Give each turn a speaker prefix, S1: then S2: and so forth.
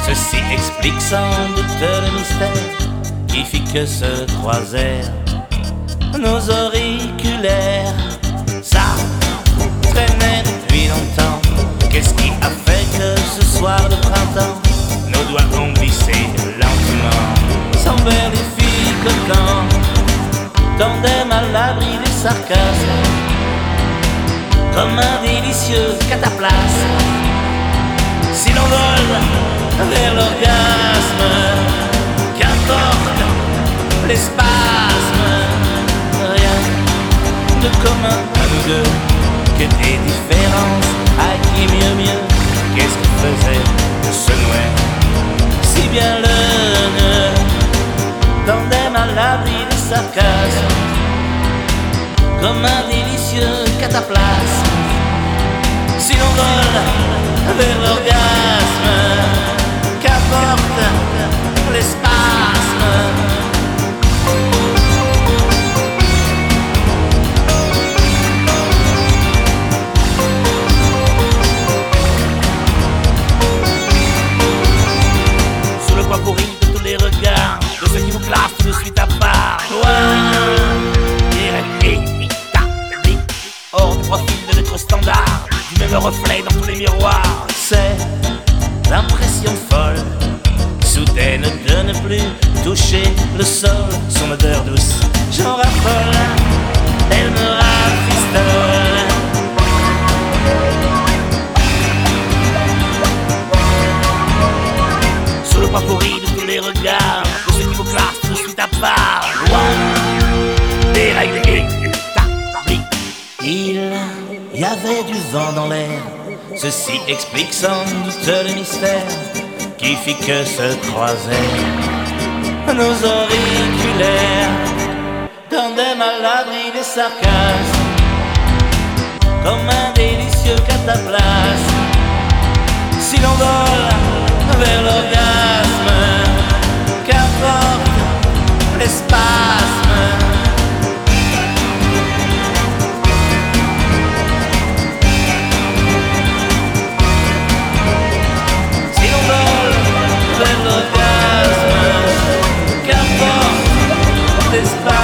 S1: Ceci explique sans doute le mystère qui fit que se croisèrent nos auriculaires. Ça traînait depuis longtemps. Qu'est-ce qui a fait que ce soir de printemps nos doigts ont glissé lentement sans vers les filles coquants tendaient à l'abri des sarcasmes comme un délicieux cataplasme. Si l'on vole vers l'orgasme, qu'importe les spasmes, rien de commun à nous deux que des différences. À qui mieux, qu'est-ce qui faisait de ce nouer si bien le nœud tendait à l'abri des sarcasmes comme un délicieux cataplasme. Si l'on vole vers l'orgasme, qu'importe les spasmes. Sous le poids pourri de tous les regards de ceux qui vous classent tout de suite à part, loin des rêves établis, hors du profil de notre standard, du même reflet dans tous les miroirs. C'est l'impression folle, soudaine de ne plus toucher le sol. Son odeur douce, j'en raffole, elle me rafistole. Sous le poids pourri de tous les regards de ceux qui vous classent tout de suite à part, loin des règles établies. Il y avait du vent dans l'air. Ceci explique sans doute le mystère qui fit que se croisèrent nos auriculaires tendaient à l'abri des sarcasmes comme un délicieux cataplasme. Si l'on vole vers l'orgasme, qu'importe les spasmes. Vers l'orgasme, qu'importe l'espace.